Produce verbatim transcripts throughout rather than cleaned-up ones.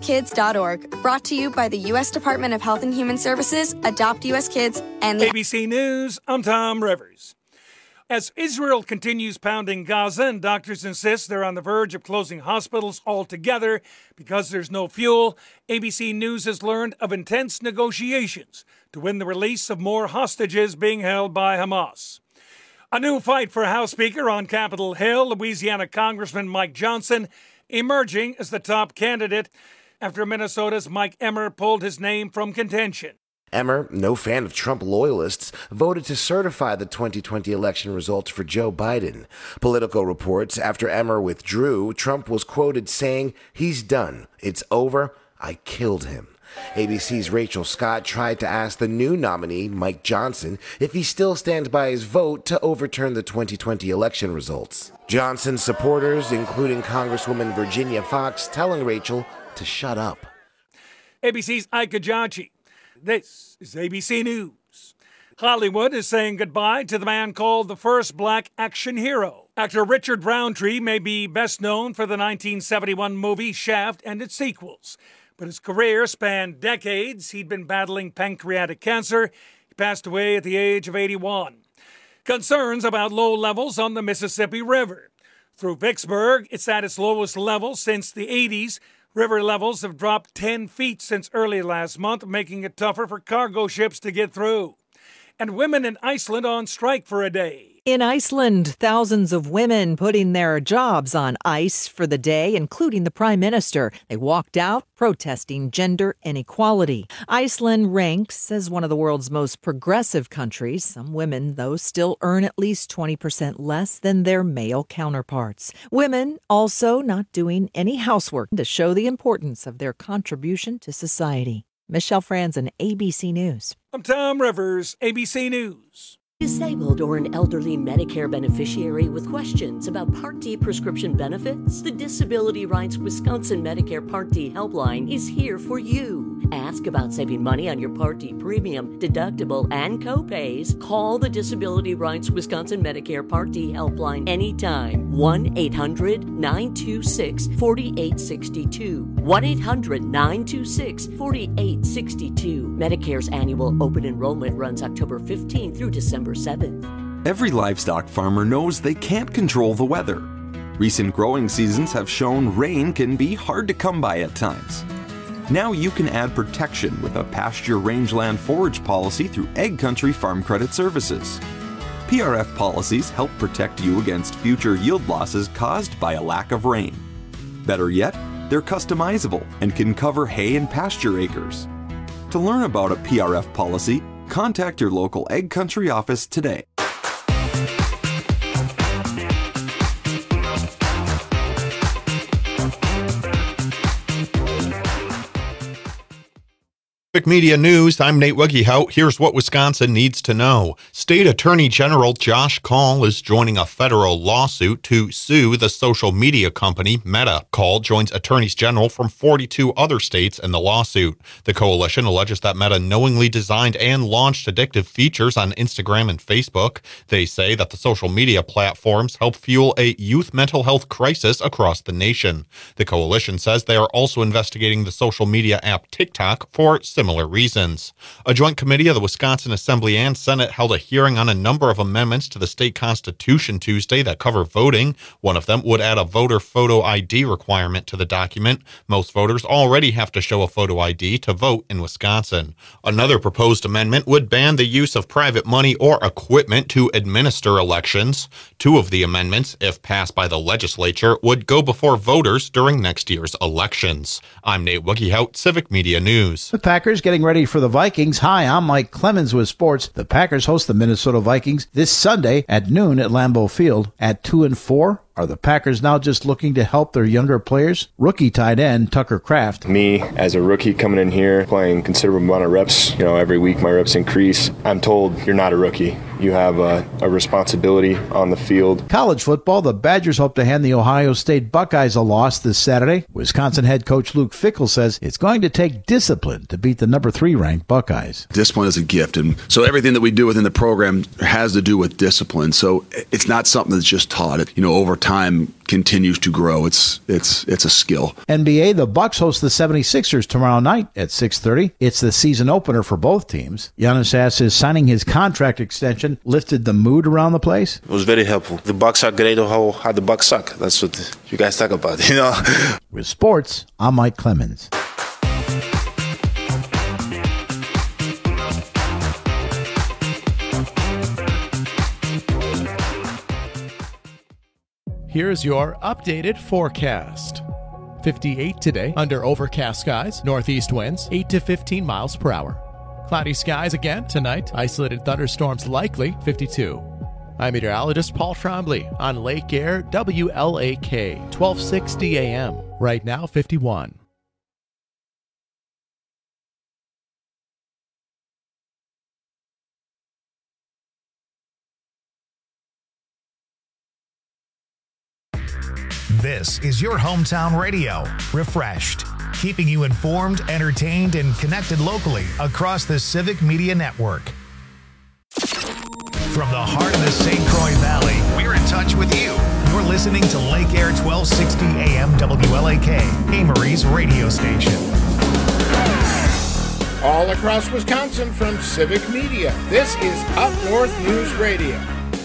kids dot org. Brought to you by the U S Department of Health and Human Services, Adopt U S Kids, and the A B C News, I'm Tom Rivers. As Israel continues pounding Gaza and doctors insist they're on the verge of closing hospitals altogether because there's no fuel, A B C News has learned of intense negotiations to win the release of more hostages being held by Hamas. A new fight for House Speaker on Capitol Hill, Louisiana Congressman Mike Johnson emerging as the top candidate after Minnesota's Mike Emmer pulled his name from contention. Emmer, no fan of Trump loyalists, voted to certify the twenty twenty election results for Joe Biden. Politico reports after Emmer withdrew, Trump was quoted saying, "He's done. It's over. I killed him." A B C's Rachel Scott tried to ask the new nominee, Mike Johnson, if he still stands by his vote to overturn the twenty twenty election results. Johnson's supporters, including Congresswoman Virginia Foxx, telling Rachel to shut up. A B C's Ike Ajachi. This is A B C News. Hollywood is saying goodbye to the man called the first black action hero. Actor Richard Roundtree may be best known for the nineteen seventy-one movie Shaft and its sequels. But his career spanned decades. He'd been battling pancreatic cancer. He passed away at the age of eighty-one. Concerns about low levels on the Mississippi River. Through Vicksburg, it's at its lowest level since the eighties. River levels have dropped ten feet since early last month, making it tougher for cargo ships to get through. And women in Iceland on strike for a day. In Iceland, thousands of women putting their jobs on ice for the day, including the prime minister. They walked out protesting gender inequality. Iceland ranks as one of the world's most progressive countries. Some women, though, still earn at least twenty percent less than their male counterparts. Women also not doing any housework to show the importance of their contribution to society. Michelle Franzen, A B C News. I'm Tom Rivers, A B C News. Disabled or an elderly Medicare beneficiary with questions about Part D prescription benefits? The Disability Rights Wisconsin Medicare Part D helpline is here for you. Ask about saving money on your Part D premium, deductible, and copays. Call the Disability Rights Wisconsin Medicare Part D helpline anytime. one eight hundred nine two six four eight six two. one eight hundred nine two six four eight six two. Medicare's annual open enrollment runs October fifteenth through December seventh. Every livestock farmer knows they can't control the weather. Recent growing seasons have shown rain can be hard to come by at times. Now you can add protection with a pasture rangeland forage policy through Ag Country Farm Credit Services. P R F policies help protect you against future yield losses caused by a lack of rain. Better yet, they're customizable and can cover hay and pasture acres. To learn about a P R F policy, contact your local Ag Country office today. Media News, I'm Nate Wiggyhout. Here's what Wisconsin needs to know. State Attorney General Josh Kaul is joining a federal lawsuit to sue the social media company Meta. Kaul joins attorneys general from forty-two other states in the lawsuit. The coalition alleges that Meta knowingly designed and launched addictive features on Instagram and Facebook. They say that the social media platforms help fuel a youth mental health crisis across the nation. The coalition says they are also investigating the social media app TikTok for similar Similar reasons. A joint committee of the Wisconsin Assembly and Senate held a hearing on a number of amendments to the state constitution Tuesday that cover voting. One of them would add a voter photo I D requirement to the document. Most voters already have to show a photo I D to vote in Wisconsin. Another proposed amendment would ban the use of private money or equipment to administer elections. Two of the amendments, if passed by the legislature, would go before voters during next year's elections. I'm Nate Wiggyhout, Civic Media News. The Packers getting ready for the Vikings. Hi, I'm Mike Clemens with sports. The Packers host the Minnesota Vikings this Sunday at noon at Lambeau Field. At two and four, are the Packers now just looking to help their younger players? Rookie tight end Tucker Kraft. Me, as a rookie coming in here, playing considerable amount of reps, you know, every week my reps increase. I'm told you're not a rookie. You have a, a responsibility on the field. College football, the Badgers hope to hand the Ohio State Buckeyes a loss this Saturday. Wisconsin head coach Luke Fickell says it's going to take discipline to beat the number three ranked Buckeyes. Discipline is a gift, and so everything that we do within the program has to do with discipline. So it's not something that's just taught. You know, over time continues to grow. It's it's it's a skill. N B A, the Bucks host the seventy-sixers tomorrow night at six thirty. It's the season opener for both teams. Giannis asks, is signing his contract extension lifted the mood around the place? It was very helpful. The Bucks are great, or how, how the Bucks suck. That's what you guys talk about, you know. With sports, I'm Mike Clemens. Here's your updated forecast. fifty-eight today, under overcast skies, northeast winds, eight to fifteen miles per hour. Cloudy skies again tonight, isolated thunderstorms likely, fifty-two. I'm meteorologist Paul Trombley on Lake Air W L A K, twelve sixty A M. Right now, fifty-one. This is your hometown radio, Refreshed, keeping you informed, entertained, and connected locally across the Civic Media Network. From the heart of the Saint Croix Valley, we're in touch with you. You're listening to Lake Air twelve sixty A M W L A K, Amory's radio station. All across Wisconsin from Civic Media, this is Up North News Radio.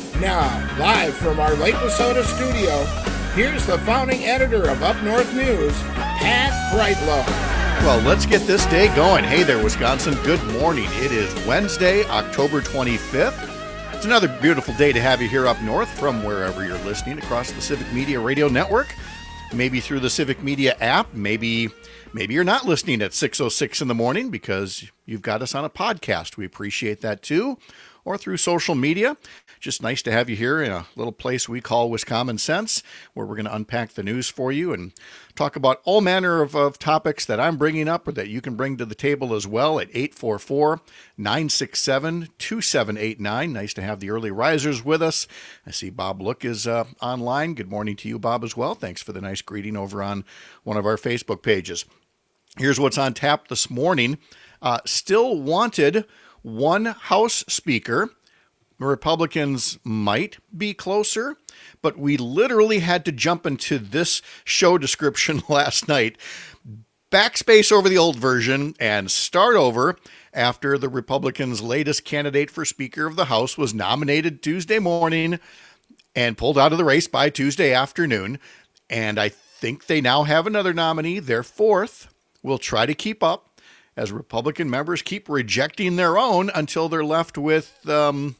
Now, live from our Lake Wissota studio, here's the founding editor of Up North News, Pat Brightlow. Well, let's get this day going. Hey there, Wisconsin. Good morning. It is Wednesday, October twenty-fifth. It's another beautiful day to have you here up north from wherever you're listening across the Civic Media Radio Network. Maybe through the Civic Media app. Maybe maybe you're not listening at six oh six in the morning because you've got us on a podcast. We appreciate that too. Or through social media. Just nice to have you here in a little place we call Wiscommon Sense, where we're going to unpack the news for you and talk about all manner of, of topics that I'm bringing up or that you can bring to the table as well at eight four four, nine six seven, two seven eight nine. Nice to have the early risers with us. I see Bob Look is uh, online. Good morning to you, Bob, as well. Thanks for the nice greeting over on one of our Facebook pages. Here's what's on tap this morning. Uh, still wanted one House Speaker. Republicans might be closer, but we literally had to jump into this show description last night, backspace over the old version, and start over after the Republicans' latest candidate for Speaker of the House was nominated Tuesday morning and pulled out of the race by Tuesday afternoon. And I think they now have another nominee, their fourth. We'll try to keep up as Republican members keep rejecting their own until they're left with... Um,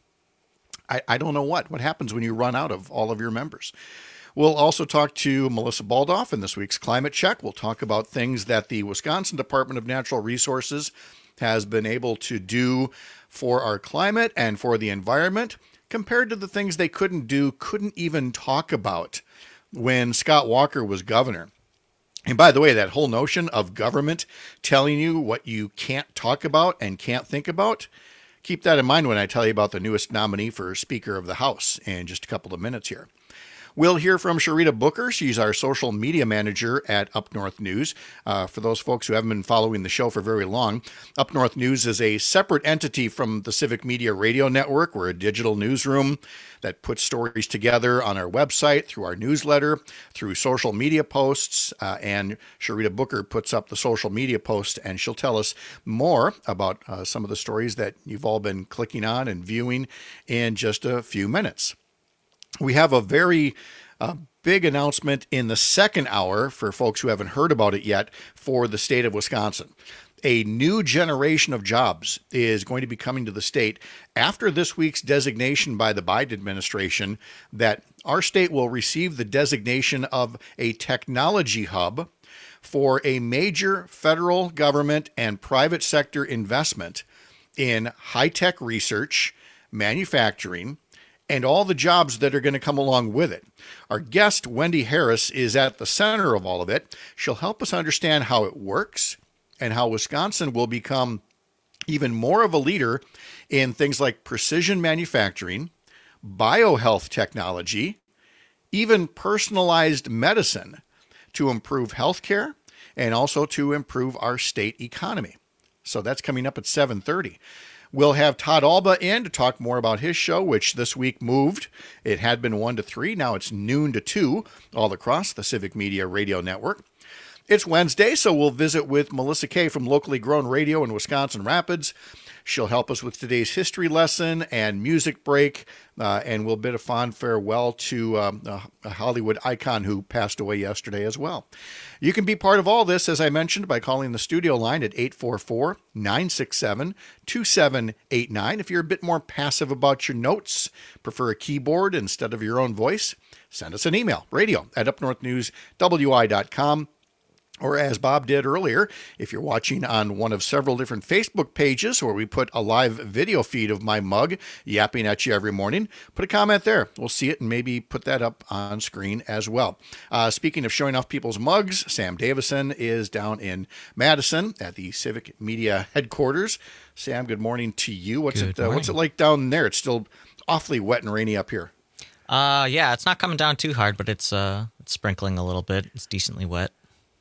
I, I don't know what. What happens when you run out of all of your members? We'll also talk to Melissa Baldoff in this week's Climate Check. We'll talk about things that the Wisconsin Department of Natural Resources has been able to do for our climate and for the environment compared to the things they couldn't do, couldn't even talk about when Scott Walker was governor. And by the way, that whole notion of government telling you what you can't talk about and can't think about, keep that in mind when I tell you about the newest nominee for Speaker of the House in just a couple of minutes here. We'll hear from Sharita Booker. She's our social media manager at Up North News. Uh, for those folks who haven't been following the show for very long, Up North News is a separate entity from the Civic Media Radio Network. We're a digital newsroom that puts stories together on our website, through our newsletter, through social media posts, uh, and Sharita Booker puts up the social media post, and she'll tell us more about uh, some of the stories that you've all been clicking on and viewing in just a few minutes. We have a very uh, big announcement in the second hour for folks who haven't heard about it yet for the state of Wisconsin. A new generation of jobs is going to be coming to the state after this week's designation by the Biden administration that our state will receive the designation of a technology hub for a major federal government and private sector investment in high-tech research, manufacturing, and all the jobs that are going to come along with it. Our guest, Wendy Harris, is at the center of all of it. She'll help us understand how it works and how Wisconsin will become even more of a leader in things like precision manufacturing, biohealth technology, even personalized medicine to improve healthcare and also to improve our state economy. So that's coming up at seven thirty. We'll have Todd Alba in to talk more about his show, which this week moved. It had been one to three. Now it's noon to two, all across the Civic Media Radio Network. It's Wednesday, so we'll visit with Melissa Kay from Locally Grown Radio in Wisconsin Rapids. She'll help us with today's history lesson and music break, uh, and we'll bid a fond farewell to um, a, a Hollywood icon who passed away yesterday as well. You can be part of all this, as I mentioned, by calling the studio line at eight four four, nine six seven, two seven eight nine. If you're a bit more passive about your notes, prefer a keyboard instead of your own voice, send us an email, radio at up north news w i dot com. Or as Bob did earlier, if you're watching on one of several different Facebook pages where we put a live video feed of my mug yapping at you every morning, put a comment there. We'll see it and maybe put that up on screen as well. Uh, speaking of showing off people's mugs, Sam Davison is down in Madison at the Civic Media headquarters. Sam, good morning to you. What's Good it? Uh, what's it like down there? It's still awfully wet and rainy up here. Uh, yeah, it's not coming down too hard, but it's uh, it's sprinkling a little bit. It's decently wet.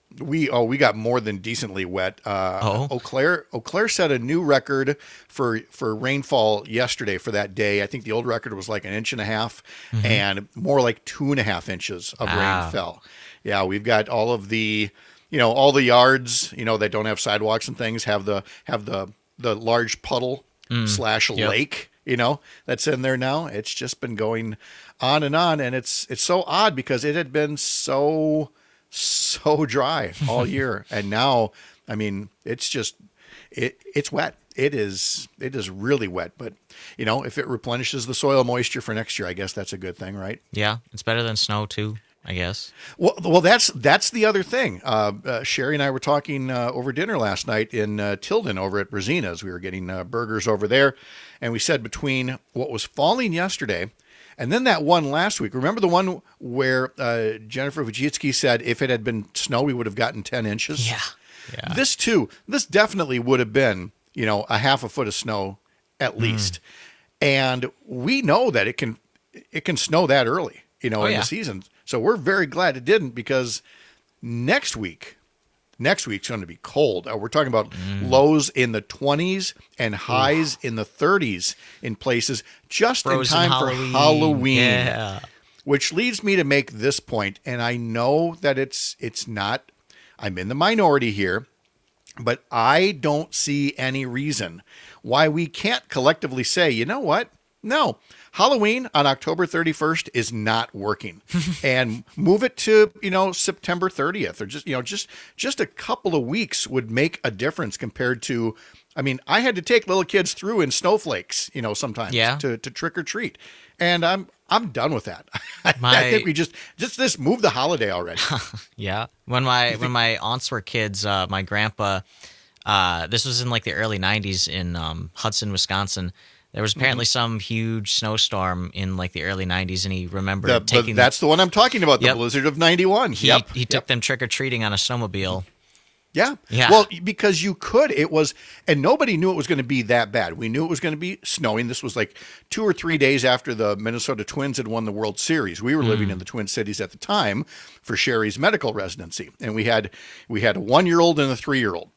We oh we got more than decently wet. Uh, oh, Eau Claire, Eau Claire set a new record for for rainfall yesterday for that day. I think the old record was like an inch and a half, mm-hmm. and more like two and a half inches of wow. rain fell. Yeah, we've got all of the, you know, all the yards, you know, that don't have sidewalks and things have the have the the large puddle mm. slash yep. lake, you know, that's in there now. It's just been going on and on, and it's it's so odd because it had been so. so dry all year. And now, I mean, it's just, it it's wet. It is, it is really wet, but you know, if it replenishes the soil moisture for next year, I guess that's a good thing, right? Yeah. It's better than snow too, I guess. Well, well, that's, that's the other thing. Uh, uh Sherry and I were talking uh, over dinner last night in uh, Tilden over at Brazina's. We were getting uh, burgers over there. And we said between what was falling yesterday and then that one last week, remember the one where uh, Jennifer Vujicki said if it had been snow, we would have gotten ten inches? Yeah. yeah. This too, this definitely would have been, you know, a half a foot of snow at least. Mm. And we know that it can, it can snow that early, you know, oh, in yeah. the season. So we're very glad it didn't, because next week, Next week's going to be cold. Uh, we're talking about mm. lows in the twenties and highs Ooh. in the thirties in places just Frozen in time Halloween. for Halloween. Yeah. Which leads me to make this point, and I know that it's it's not, I'm in the minority here, but I don't see any reason why we can't collectively say, you know what? No, Halloween on October thirty-first is not working, and move it to, you know, September thirtieth, or just, you know, just, just a couple of weeks would make a difference compared to, I mean, I had to take little kids through in snowflakes, you know, sometimes yeah. to, to trick or treat. And I'm, I'm done with that. My, I think we just, just this move the holiday already. yeah. When my, when my aunts were kids, uh, my grandpa, uh, this was in like the early nineties in, um, Hudson, Wisconsin. There was apparently mm-hmm. some huge snowstorm in like the early nineties, and he remembered the, taking. The, that's the one I'm talking about, the yep. blizzard of ninety-one. He, yep. he took yep. them trick or treating on a snowmobile. Yeah. Yeah. Well, because you could, it was, and nobody knew it was going to be that bad. We knew it was going to be snowing. This was like two or three days after the Minnesota Twins had won the World Series. We were mm. living in the Twin Cities at the time for Sherry's medical residency, and we had we had a one-year-old and a three-year-old,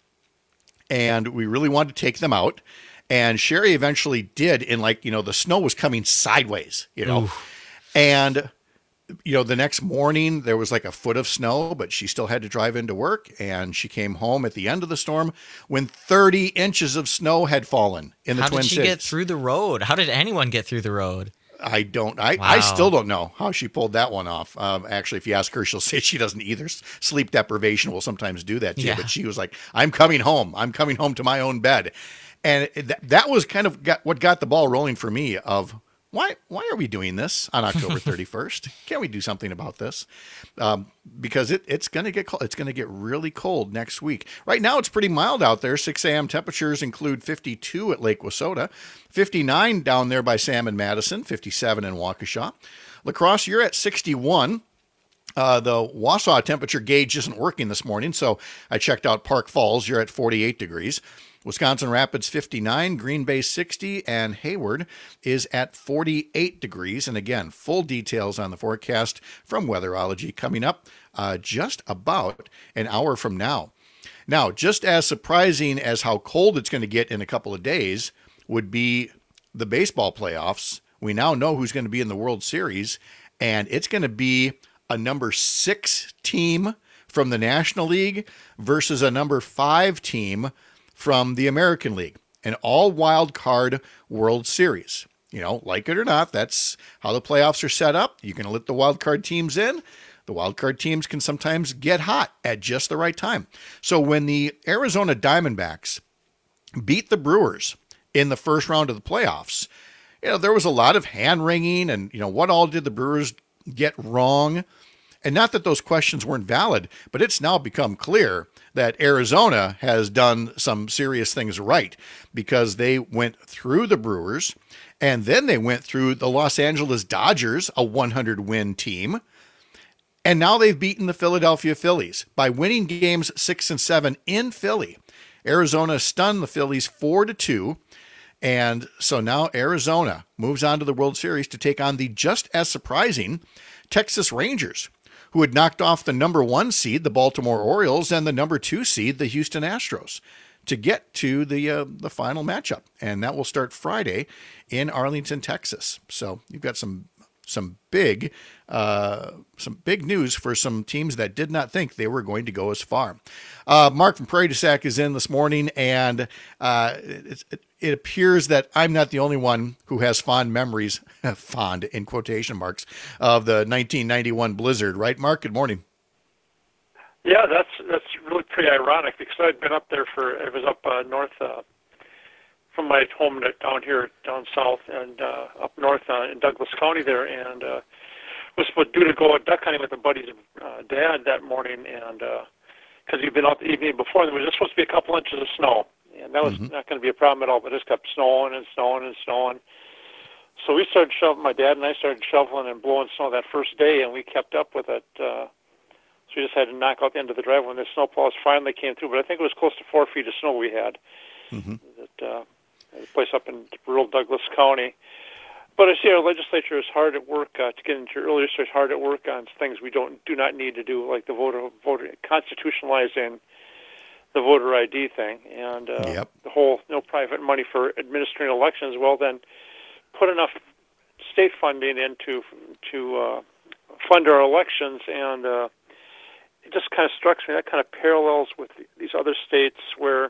and we really wanted to take them out. And Sherry eventually did, in like, you know, the snow was coming sideways, you know, Oof. and, you know, the next morning there was like a foot of snow, but she still had to drive into work. And she came home at the end of the storm when thirty inches of snow had fallen in the How Twin Cities. Cities. How did she get through the road? How did anyone get through the road? I don't, I, wow. I still don't know how she pulled that one off. Um, actually, if you ask her, she'll say she doesn't either. Sleep deprivation will sometimes do that to yeah. you, but she was like, I'm coming home. I'm coming home to my own bed. And th- that was kind of got, what got the ball rolling for me of why why are we doing this on October thirty-first? Can't we do something about this? Um, because it, it's going to get cold. It's going to get really cold next week. Right now, it's pretty mild out there. six a.m. temperatures include fifty-two at Lake Wissota, fifty-nine down there by Sam and Madison, fifty-seven in Waukesha. La Crosse, you're at sixty-one. Uh, the Wausau temperature gauge isn't working this morning, so I checked out Park Falls. You're at forty-eight degrees. Wisconsin Rapids fifty-nine, Green Bay sixty, and Hayward is at forty-eight degrees. And again, full details on the forecast from Weatherology coming up uh, just about an hour from now. Now, just as surprising as how cold it's going to get in a couple of days would be the baseball playoffs. We now know who's going to be in the World Series, and it's going to be a number six team from the National League versus a number five team from the American League, an all wild card World Series. You know, like it or not, that's how the playoffs are set up. You can let the wild card teams in. The wild card teams can sometimes get hot at just the right time. So when the Arizona Diamondbacks beat the Brewers in the first round of the playoffs, you know, there was a lot of hand wringing and, you know, what all did the Brewers get wrong? And not that those questions weren't valid, but it's now become clear that Arizona has done some serious things right, because they went through the Brewers and then they went through the Los Angeles Dodgers, a one hundred win team. And now they've beaten the Philadelphia Phillies by winning games six and seven in Philly. Arizona stunned the Phillies four to two. And so now Arizona moves on to the World Series to take on the just as surprising Texas Rangers, who had knocked off the number one seed, the Baltimore Orioles, and the number two seed, the Houston Astros, to get to the uh, the final matchup. And that will start Friday in Arlington, Texas. So you've got some some big uh, some big news for some teams that did not think they were going to go as far. Uh, Mark from Prairie du Sac is in this morning, and uh, it, it, it appears that I'm not the only one who has fond memories, fond in quotation marks, of the nineteen ninety-one blizzard, right, Mark? Good morning. Yeah, that's that's really pretty ironic, because I'd been up there for, I was up uh, north uh, from my home down here, down south, and uh, up north uh, in Douglas County there, and uh, was due to go duck hunting with a buddy's uh, dad that morning, and because uh, he'd been out the evening before, and there was just supposed to be a couple inches of snow, and that was mm-hmm. not going to be a problem at all, but it just kept snowing and snowing and snowing. So we started shoveling, my dad and I started shoveling and blowing snow that first day, and we kept up with it. Uh, so we just had to knock out the end of the driveway when the snowplows finally came through, but I think it was close to four feet of snow we had. Mm-hmm. That, uh, a place up in rural Douglas County. But I see our legislature is hard at work, uh, to get into your earlier stories, hard at work on things we don't do not need to do, like the voter, voter constitutionalizing the voter I D thing, and uh, yep. the whole no private money for administering elections. Well, then put enough state funding into to uh, fund our elections, and uh, it just kind of struck me, that kind of parallels with these other states where,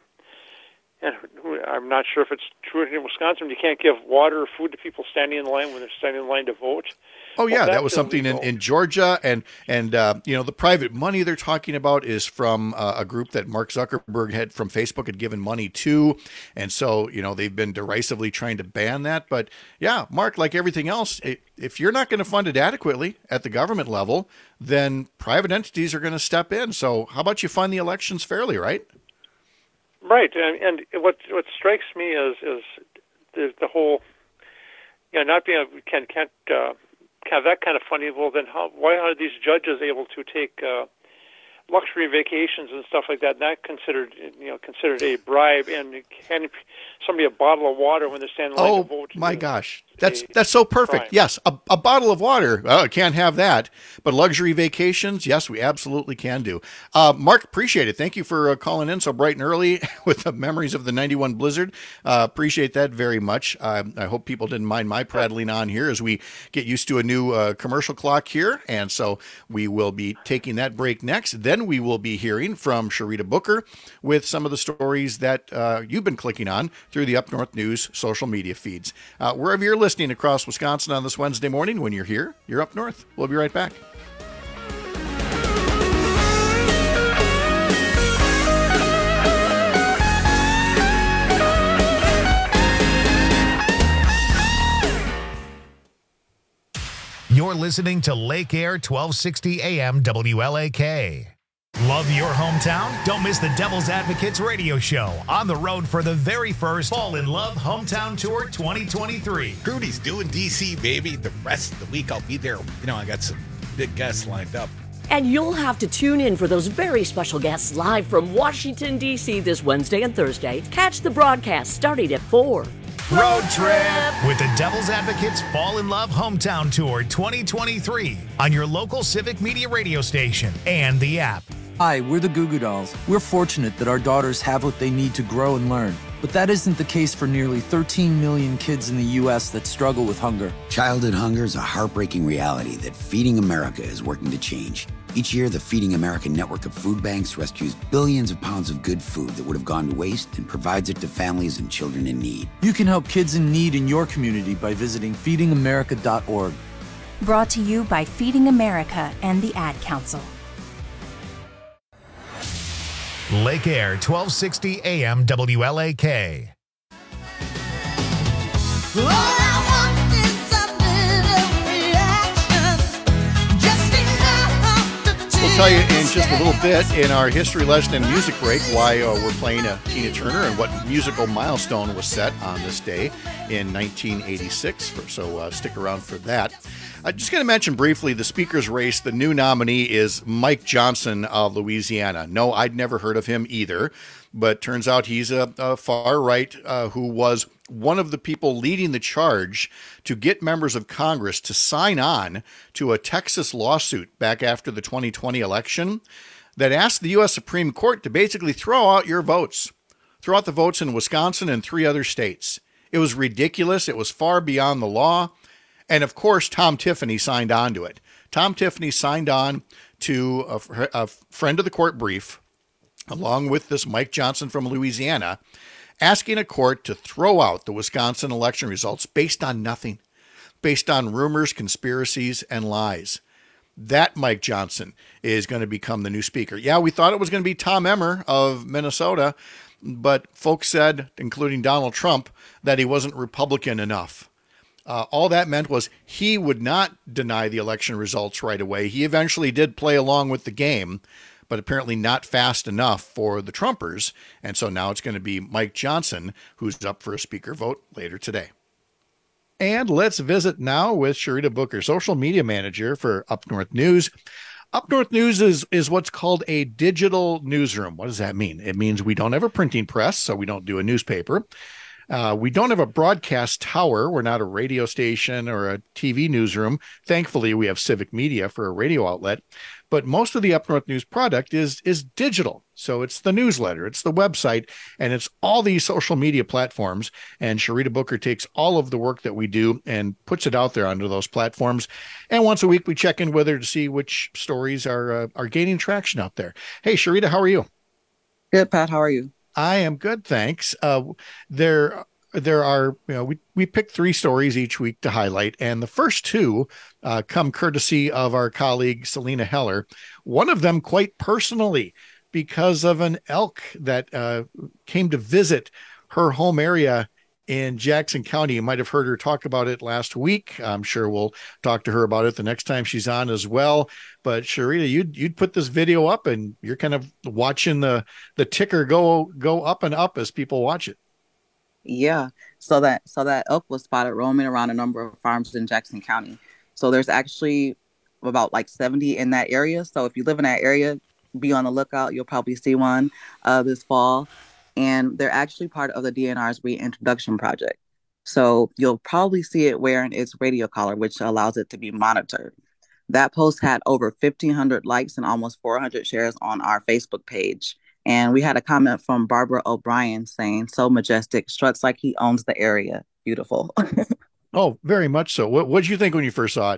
and I'm not sure if it's true in Wisconsin, you can't give water or food to people standing in line when they're standing in line to vote. Oh, yeah, well, that was something in, in Georgia. And, and uh, you know, the private money they're talking about is from uh, a group that Mark Zuckerberg had from Facebook had given money to. And so, you know, they've been derisively trying to ban that. But, yeah, Mark, like everything else, it, if you're not going to fund it adequately at the government level, then private entities are going to step in. So how about you fund the elections fairly, right? Right, and, and what what strikes me is is the, the whole, you know, not being able, can can't uh, have that kind of funding. Well, then how? Why are these judges able to take uh, luxury vacations and stuff like that? Not considered, you know, considered a bribe, and handing somebody a bottle of water when they're standing in line oh, to vote. Oh my gosh, that's that's so perfect. Crime. Yes, a, a bottle of water. Oh, can't have that. But luxury vacations, yes, we absolutely can do. Uh, Mark, appreciate it. Thank you for uh, calling in so bright and early with the memories of the ninety-one blizzard. Uh, appreciate that very much. Uh, I hope people didn't mind my prattling on here as we get used to a new uh, commercial clock here. And so we will be taking that break next. Then we will be hearing from Sharita Booker with some of the stories that uh, you've been clicking on through the Up North News social media feeds. Uh, wherever you're listening across Wisconsin on this Wednesday morning, when you're here, you're Up North. We'll be right back. You're listening to Lake Air twelve sixty A M W L A K. Love your hometown? Don't miss the Devil's Advocates radio show on the road for the very first Fall in Love Hometown Tour twenty twenty-three. Rudy's doing D C, baby. The rest of the week I'll be there. You know, I got some big guests lined up. And you'll have to tune in for those very special guests live from Washington, D C this Wednesday and Thursday. Catch the broadcast starting at four. Road trip with the Devil's Advocates Fall in Love Hometown Tour twenty twenty-three on your local Civic Media radio station and the app. Hi, we're the Goo Goo Dolls. We're fortunate that our daughters have what they need to grow and learn. But that isn't the case for nearly thirteen million kids in the U S that struggle with hunger. Childhood hunger is a heartbreaking reality that Feeding America is working to change. Each year, the Feeding America network of food banks rescues billions of pounds of good food that would have gone to waste and provides it to families and children in need. You can help kids in need in your community by visiting feeding america dot org. Brought to you by Feeding America and the Ad Council. Lake Air, twelve sixty A M W L A K. We'll tell you in just a little bit in our history lesson and music break why uh, we're playing a Tina Turner and what musical milestone was set on this day in nineteen eighty-six. So uh, stick around for that. I'm just going to mention briefly the speaker's race. The new nominee is Mike Johnson of Louisiana. No, I'd never heard of him either, but turns out he's a, a far right uh, who was one of the people leading the charge to get members of Congress to sign on to a Texas lawsuit back after the twenty twenty election that asked the U S Supreme Court to basically throw out your votes, throw out the votes in Wisconsin and three other states. It was ridiculous. It was far beyond the law. And of course, Tom Tiffany signed on to it. Tom Tiffany signed on to a, a friend of the court brief, along with this Mike Johnson from Louisiana, asking a court to throw out the Wisconsin election results based on nothing, based on rumors, conspiracies, and lies. That Mike Johnson is going to become the new speaker. Yeah, we thought it was going to be Tom Emmer of Minnesota, but folks said, including Donald Trump, that he wasn't Republican enough. Uh, all that meant was he would not deny the election results right away. He eventually did play along with the game, but apparently not fast enough for the Trumpers. And so now it's going to be Mike Johnson who's up for a speaker vote later today. And let's visit now with Sharita Booker, social media manager for Up North News. Up North News is, is what's called a digital newsroom. What does that mean? It means we don't have a printing press, so we don't do a newspaper. Uh, we don't have a broadcast tower. We're not a radio station or a T V newsroom. Thankfully, we have Civic Media for a radio outlet. But most of the Up North News product is is digital. So it's the newsletter, it's the website, and it's all these social media platforms. And Sharita Booker takes all of the work that we do and puts it out there onto those platforms. And once a week, we check in with her to see which stories are uh, are gaining traction out there. Hey, Sharita, how are you? Good, Pat. How are you? I am good, thanks. Uh, there, there are, you know, we, we pick three stories each week to highlight, and the first two uh, come courtesy of our colleague, Selena Heller, one of them quite personally because of an elk that uh, came to visit her home area in Jackson County. You might have heard her talk about it last week. I'm sure we'll talk to her about it the next time she's on as well. But Sharita, you'd you'd put this video up, and you're kind of watching the the ticker go go up and up as people watch it. Yeah. So that so that elk was spotted roaming around a number of farms in Jackson County. So there's actually about like seventy in that area. So if you live in that area, be on the lookout. You'll probably see one uh, this fall. And they're actually part of the D N R's reintroduction project. So you'll probably see it wearing its radio collar, which allows it to be monitored. That post had over fifteen hundred likes and almost four hundred shares on our Facebook page. And we had a comment from Barbara O'Brien saying, "So majestic, struts like he owns the area. Beautiful." Oh, very much so. What did you think when you first saw it?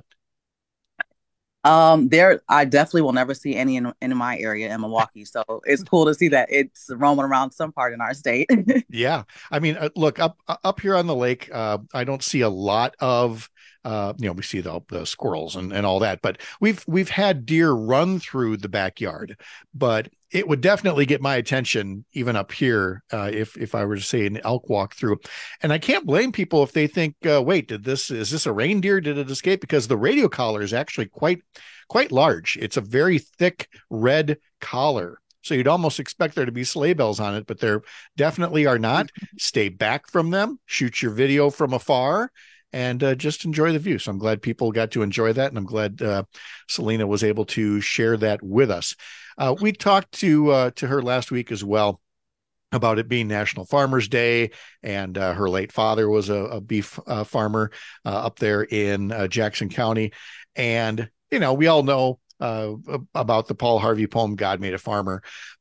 Um, there, I definitely will never see any in, in my area in Milwaukee. So it's cool to see that it's roaming around some part in our state. Yeah. I mean, uh, look, up up here on the lake, uh, I don't see a lot of, uh, you know, we see the, the squirrels and, and all that, but we've we've had deer run through the backyard, but it would definitely get my attention even up here uh, if if I were to say an elk walk through. And I can't blame people if they think, uh, wait, did this is this a reindeer? Did it escape? Because the radio collar is actually quite quite large. It's a very thick red collar. So you'd almost expect there to be sleigh bells on it, but there definitely are not. Stay back from them, shoot your video from afar, and uh, just enjoy the view. So I'm glad people got to enjoy that, and I'm glad uh, Selena was able to share that with us. Uh, we talked to uh, to her last week as well about it being National Farmers Day, and uh, her late father was a, a beef uh, farmer uh, up there in uh, Jackson County. And, you know, we all know uh, about the Paul Harvey poem, God Made a Farmer.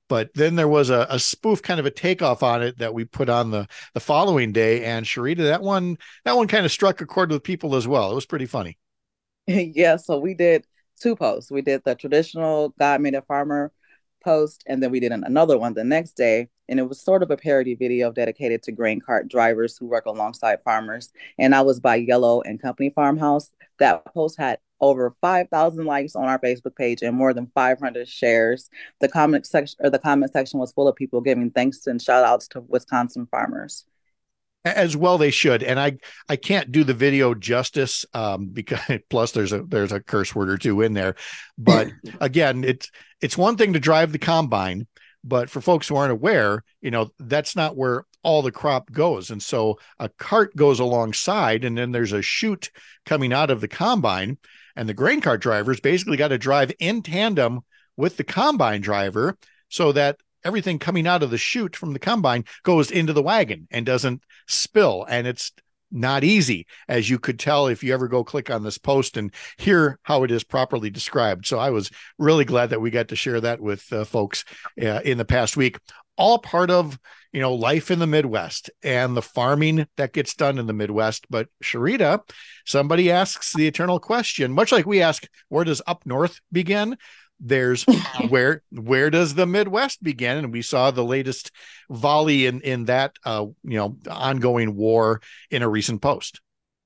But then there was a, a spoof kind of a takeoff on it that we put on the, the following day. And Sharita, that one, that one kind of struck a chord with people as well. It was pretty funny. Yeah. So we did two posts. We did the traditional God Made a Farmer post, and then we did another one the next day. And it was sort of a parody video dedicated to grain cart drivers who work alongside farmers. And that was by Yellow and Company Farmhouse. That post had over five thousand likes on our Facebook page and more than five hundred shares. The comment section or the comment section was full of people giving thanks and shout outs to Wisconsin farmers. As well they should. And I I can't do the video justice um, because plus there's a there's a curse word or two in there. But again, it's it's one thing to drive the combine, but for folks who aren't aware, you know, that's not where all the crop goes. And so a cart goes alongside, and then there's a chute coming out of the combine, and the grain cart drivers basically got to drive in tandem with the combine driver so that everything coming out of the chute from the combine goes into the wagon and doesn't spill. And it's not easy, as you could tell if you ever go click on this post and hear how it is properly described. So I was really glad that we got to share that with uh, folks uh, in the past week. All part of, you know, life in the Midwest and the farming that gets done in the Midwest. But Sharita, somebody asks the eternal question, much like we ask, where does up north begin? There's where where does the Midwest begin? And we saw the latest volley in in that uh, you know ongoing war in a recent post.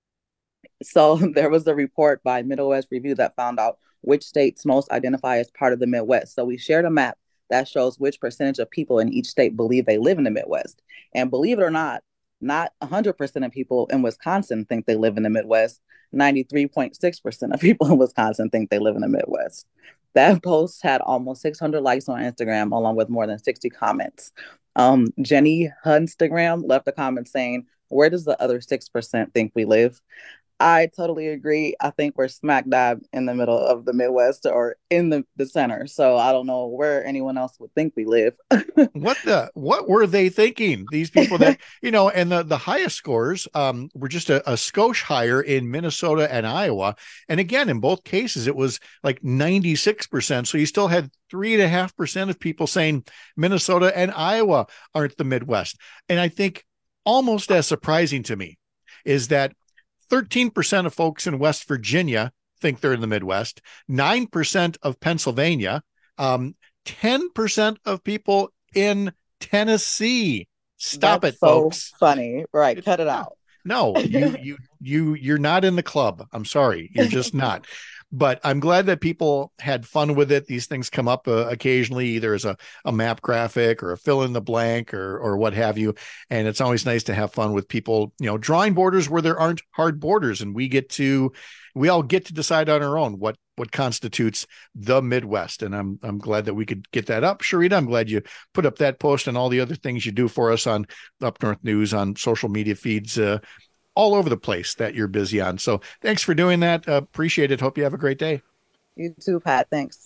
So there was a report by Middle West Review that found out which states most identify as part of the Midwest. So we shared a map that shows which percentage of people in each state believe they live in the Midwest. And believe it or not, not one hundred percent of people in Wisconsin think they live in the Midwest. ninety-three point six percent of people in Wisconsin think they live in the Midwest. That post had almost six hundred likes on Instagram, along with more than sixty comments. Um, Jenny Hunstagram left a comment saying, where does the other six percent think we live? I totally agree. I think we're smack dab in the middle of the Midwest, or in the, the center. So I don't know where anyone else would think we live. What the, what were they thinking? These people that, you know, and the, the highest scores um, were just a, a skosh higher in Minnesota and Iowa. And again, in both cases, it was like ninety-six percent. So you still had three and a half percent of people saying Minnesota and Iowa aren't the Midwest. And I think almost as surprising to me is that thirteen percent of folks in West Virginia think they're in the Midwest, nine percent of Pennsylvania, um, ten percent of people in Tennessee. Stop That's it, so folks. Funny. Right. Cut it out. No, you, you, you, you're not in the club. I'm sorry. You're just not. But I'm glad that people had fun with it. These things come up uh, occasionally, either as a, a map graphic or a fill in the blank or or what have you. And it's always nice to have fun with people, you know, drawing borders where there aren't hard borders. And we get to, we all get to decide on our own what what constitutes the Midwest. And I'm I'm glad that we could get that up. Sharita, I'm glad you put up that post and all the other things you do for us on Up North News, on social media feeds, uh, all over the place that you're busy on. So thanks for doing that. Uh, appreciate it. Hope you have a great day. You too, Pat. Thanks.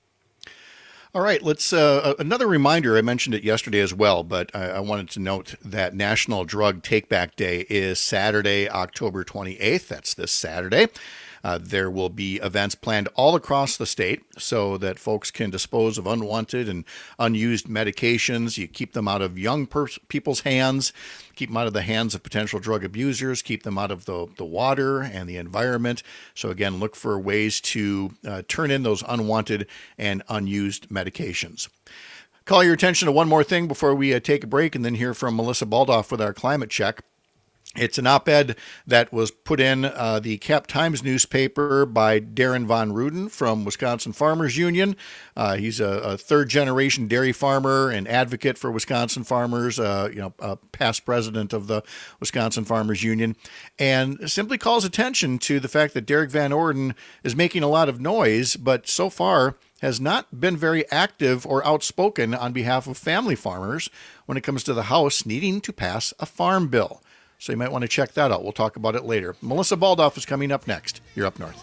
All right. Let's, uh, another reminder. I mentioned it yesterday as well, but I, I wanted to note that National Drug Take Back Day is Saturday, October twenty-eighth. That's this Saturday. Uh, there will be events planned all across the state so that folks can dispose of unwanted and unused medications. You keep them out of young pers- people's hands, keep them out of the hands of potential drug abusers, keep them out of the, the water and the environment. So again, look for ways to uh, turn in those unwanted and unused medications. Call your attention to one more thing before we uh, take a break and then hear from Melissa Baldoff with our climate check. It's an op-ed that was put in uh, the Cap Times newspaper by Darren Von Ruden from Wisconsin Farmers Union. Uh, he's a, a third-generation dairy farmer and advocate for Wisconsin farmers, uh, you know, a past president of the Wisconsin Farmers Union, and simply calls attention to the fact that Derek Van Orden is making a lot of noise, but so far has not been very active or outspoken on behalf of family farmers when it comes to the House needing to pass a farm bill. So you might want to check that out. We'll talk about it later. Melissa Baldoff is coming up next. You're Up North.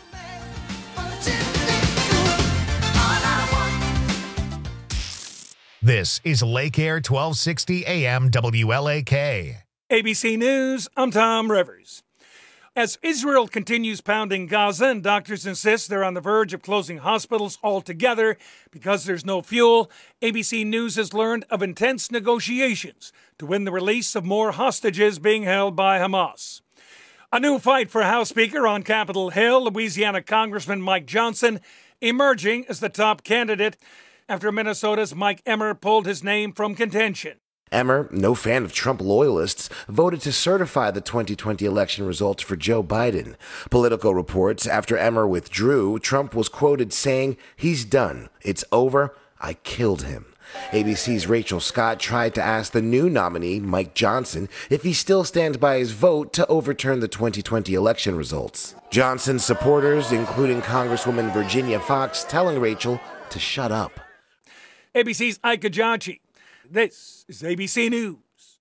This is Lake Air twelve sixty A M W L A K. A B C News, I'm Tom Rivers. As Israel continues pounding Gaza and doctors insist they're on the verge of closing hospitals altogether because there's no fuel, A B C News has learned of intense negotiations to win the release of more hostages being held by Hamas. A new fight for House Speaker on Capitol Hill, Louisiana Congressman Mike Johnson emerging as the top candidate after Minnesota's Mike Emmer pulled his name from contention. Emmer, no fan of Trump loyalists, voted to certify the twenty twenty election results for Joe Biden. Political reports, after Emmer withdrew, Trump was quoted saying, "He's done. It's over. I killed him." A B C's Rachel Scott tried to ask the new nominee, Mike Johnson, if he still stands by his vote to overturn the twenty twenty election results. Johnson's supporters, including Congresswoman Virginia Foxx, telling Rachel to shut up. A B C's Ike Ejiochi. This is A B C News.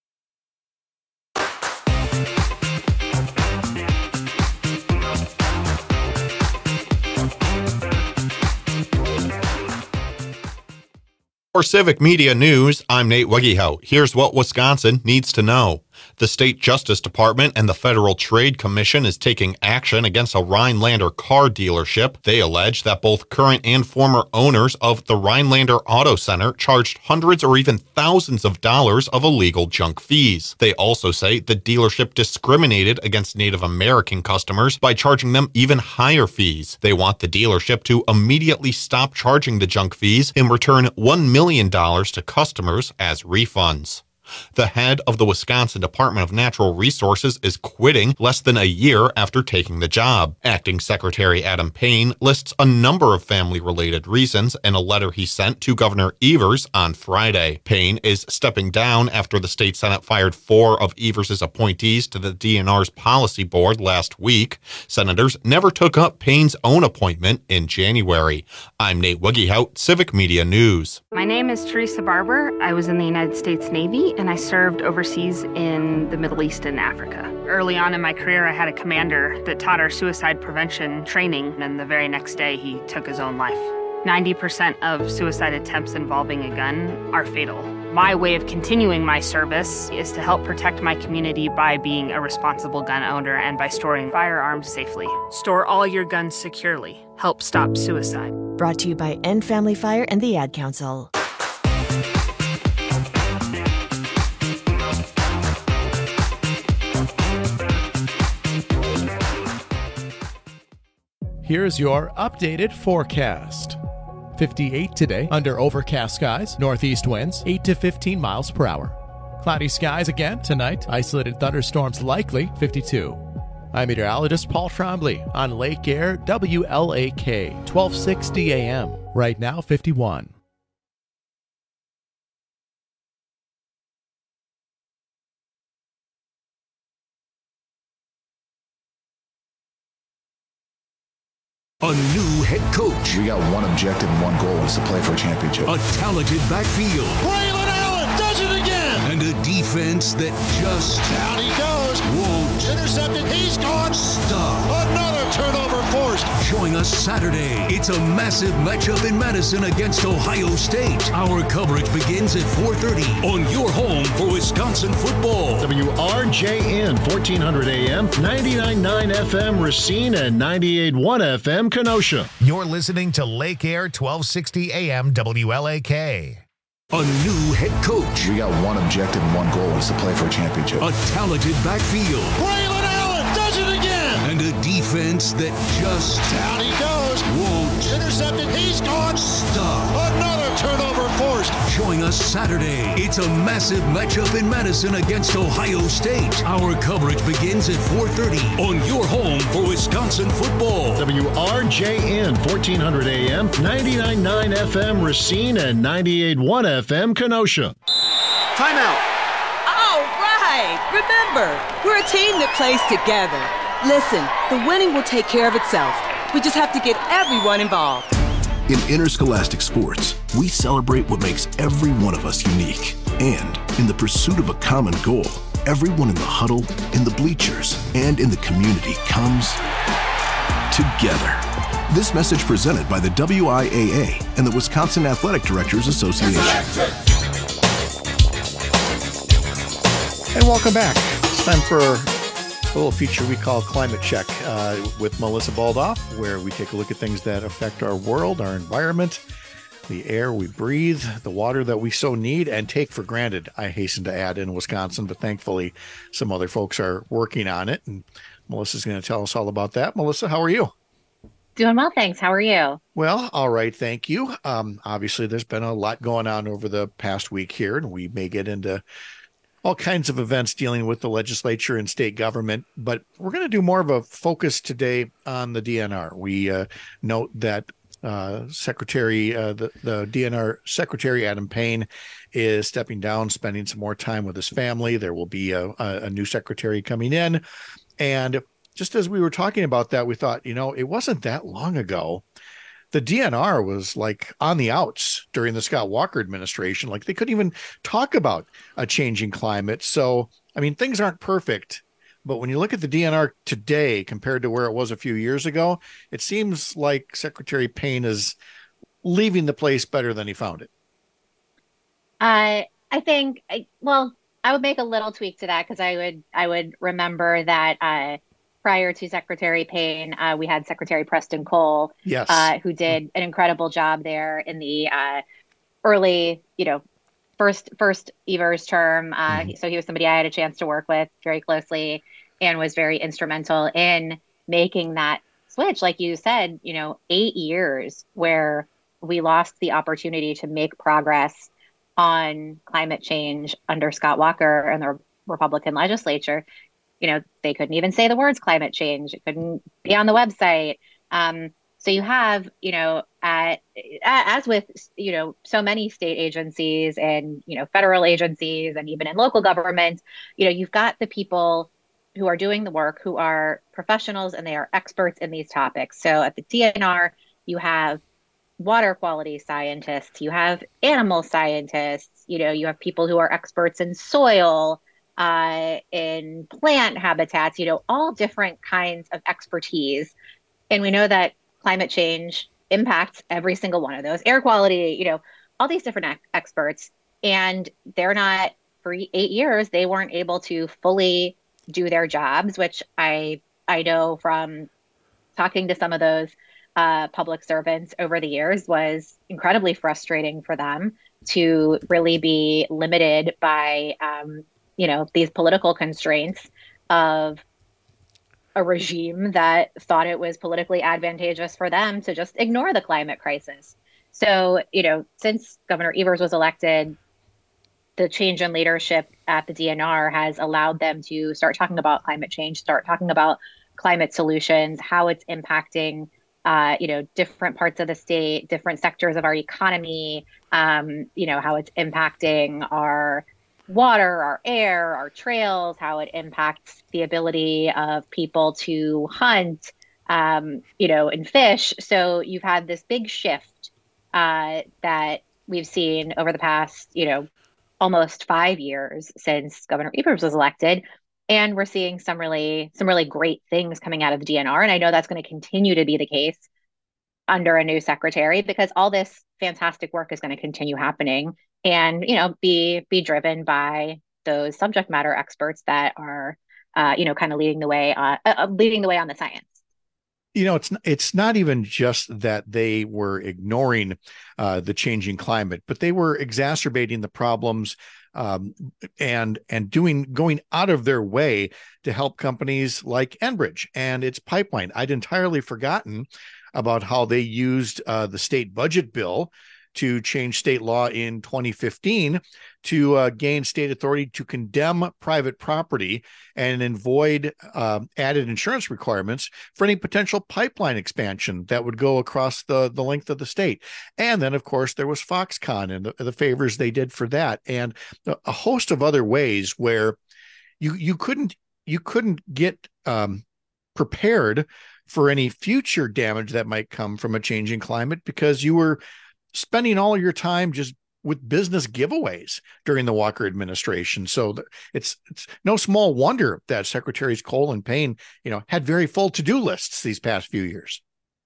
For Civic Media News, I'm Nate Wegehout. Here's what Wisconsin needs to know. The State Justice Department and the Federal Trade Commission is taking action against a Rhinelander car dealership. They allege that both current and former owners of the Rhinelander Auto Center charged hundreds or even thousands of dollars of illegal junk fees. They also say the dealership discriminated against Native American customers by charging them even higher fees. They want the dealership to immediately stop charging the junk fees and return one million dollars to customers as refunds. The head of the Wisconsin Department of Natural Resources is quitting less than a year after taking the job. Acting Secretary Adam Payne lists a number of family-related reasons in a letter he sent to Governor Evers on Friday. Payne is stepping down after the state Senate fired four of Evers' appointees to the D N R's policy board last week. Senators never took up Payne's own appointment in January. I'm Nate Wegehout, Civic Media News. My name is Teresa Barber. I was in the United States Navy, and I served overseas in the Middle East and Africa. Early on in my career, I had a commander that taught our suicide prevention training, and the very next day, he took his own life. ninety percent of suicide attempts involving a gun are fatal. My way of continuing my service is to help protect my community by being a responsible gun owner and by storing firearms safely. Store all your guns securely. Help stop suicide. Brought to you by End Family Fire and the Ad Council. Here's your updated forecast. fifty-eight today under overcast skies, northeast winds eight to fifteen miles per hour. Cloudy skies again tonight, isolated thunderstorms likely, fifty-two. I'm meteorologist Paul Trombley on Lake Air W L A K, twelve sixty A M. Right now, fifty-one. A new head coach. We got one objective and one goal, is to play for a championship. A talented backfield. Braylon Allen does it again. And a defense that just down he goes. Won't intercepted. He's gone. Stop. Another turnover forced. Join us Saturday. It's a massive matchup in Madison against Ohio State. Our coverage begins at four thirty on your home for Wisconsin football. W R J N, fourteen hundred A M, ninety-nine point nine F M Racine, and ninety-eight point one F M Kenosha. You're listening to Lake Air, twelve sixty A M W L A K. A new head coach. We got one objective and one goal, is to play for a championship. A talented backfield. Braylon Allen does it again. And a defense that just down he goes. Won't intercepted. He's gone. Stop. Another turnover forced. Join us Saturday. It's a massive matchup in Madison against Ohio State. Our coverage begins at four thirty on your home for Wisconsin football. W R J N, fourteen hundred A M, ninety-nine point nine F M Racine, and ninety-eight point one F M Kenosha. Timeout. All right. Remember, we're a team that plays together. Listen, the winning will take care of itself. We just have to get everyone involved. In interscholastic sports, we celebrate what makes every one of us unique. And in the pursuit of a common goal, everyone in the huddle, in the bleachers, and in the community comes together. This message presented by the W I A A and the Wisconsin Athletic Directors Association. And welcome back. It's time for a little feature we call Climate Check uh, with Melissa Baldoff, where we take a look at things that affect our world, our environment, the air we breathe, the water that we so need and take for granted, I hasten to add, in Wisconsin. But thankfully, some other folks are working on it. And Melissa's going to tell us all about that. Melissa, how are you? Doing well, thanks. How are you? Well, all right, thank you. Um, obviously, there's been a lot going on over the past week here, and we may get into all kinds of events dealing with the legislature and state government, but we're going to do more of a focus today on the D N R. We uh, note that uh, Secretary, uh, the, the D N R Secretary Adam Payne is stepping down, spending some more time with his family. There will be a, a, a new secretary coming in. And just as we were talking about that, we thought, you know, it wasn't that long ago the D N R was like on the outs during the Scott Walker administration. Like they couldn't even talk about a changing climate. So, I mean, things aren't perfect, but when you look at the D N R today compared to where it was a few years ago, it seems like Secretary Payne is leaving the place better than he found it. Uh, I think, well, I would make a little tweak to that because I would, I would remember that, uh, prior to Secretary Payne, uh, we had Secretary Preston Cole, yes. uh, who did an incredible job there in the uh, early, you know, first first Evers term. Uh, mm-hmm. So he was somebody I had a chance to work with very closely and was very instrumental in making that switch. Like you said, you know, eight years where we lost the opportunity to make progress on climate change under Scott Walker and the Republican legislature. You know, they couldn't even say the words climate change. It couldn't be on the website. Um, so you have, you know, at, as with, you know, so many state agencies and, you know, federal agencies and even in local government, you know, you've got the people who are doing the work, who are professionals and they are experts in these topics. So at the D N R, you have water quality scientists, you have animal scientists, you know, you have people who are experts in soil, uh, in plant habitats, you know, all different kinds of expertise. And we know that climate change impacts every single one of those. Air quality, you know, all these different ex- experts. And they're not, for eight years, they weren't able to fully do their jobs, which I I know from talking to some of those uh, public servants over the years was incredibly frustrating for them to really be limited by um, you know, these political constraints of a regime that thought it was politically advantageous for them to just ignore the climate crisis. So, you know, since Governor Evers was elected, the change in leadership at the D N R has allowed them to start talking about climate change, start talking about climate solutions, how it's impacting, uh, you know, different parts of the state, different sectors of our economy, um, you know, how it's impacting our water, our air, our trails, how it impacts the ability of people to hunt, um, you know, and fish. So you've had this big shift uh, that we've seen over the past, you know, almost five years since Governor Evers was elected. And we're seeing some really, some really great things coming out of the D N R. And I know that's going to continue to be the case under a new secretary, because all this fantastic work is going to continue happening and, you know, be be driven by those subject matter experts that are, uh, you know, kind of leading the way, uh, uh, leading the way on the science. You know, it's it's not even just that they were ignoring uh, the changing climate, but they were exacerbating the problems um, and and doing going out of their way to help companies like Enbridge and its pipeline. I'd entirely forgotten about how they used uh, the state budget bill to change state law in twenty fifteen to uh, gain state authority to condemn private property and avoid uh, added insurance requirements for any potential pipeline expansion that would go across the, the length of the state. And then, of course, there was Foxconn and the, the favors they did for that, and a host of other ways where you you couldn't you couldn't get um, prepared for any future damage that might come from a changing climate because you were spending all your time just with business giveaways during the Walker administration. So it's it's no small wonder that Secretaries Cole and Payne, you know, had very full to-do lists these past few years.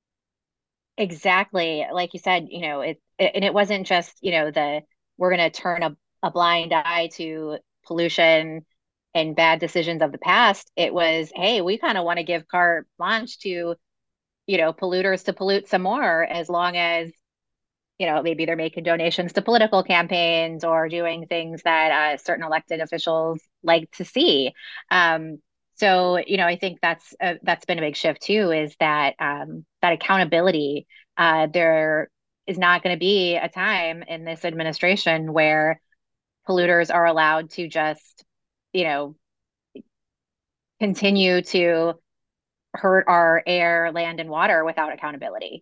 Exactly. Like you said, you know, it, it and it wasn't just, you know, the we're going to turn a, a blind eye to pollution and bad decisions of the past, it was, hey, we kind of want to give carte blanche to, you know, polluters to pollute some more, as long as, you know, maybe they're making donations to political campaigns or doing things that uh, certain elected officials like to see. Um, so, you know, I think that's uh, that's been a big shift too, is that um, that accountability. Uh, there is not going to be a time in this administration where polluters are allowed to just, you know, continue to hurt our air, land, and water without accountability.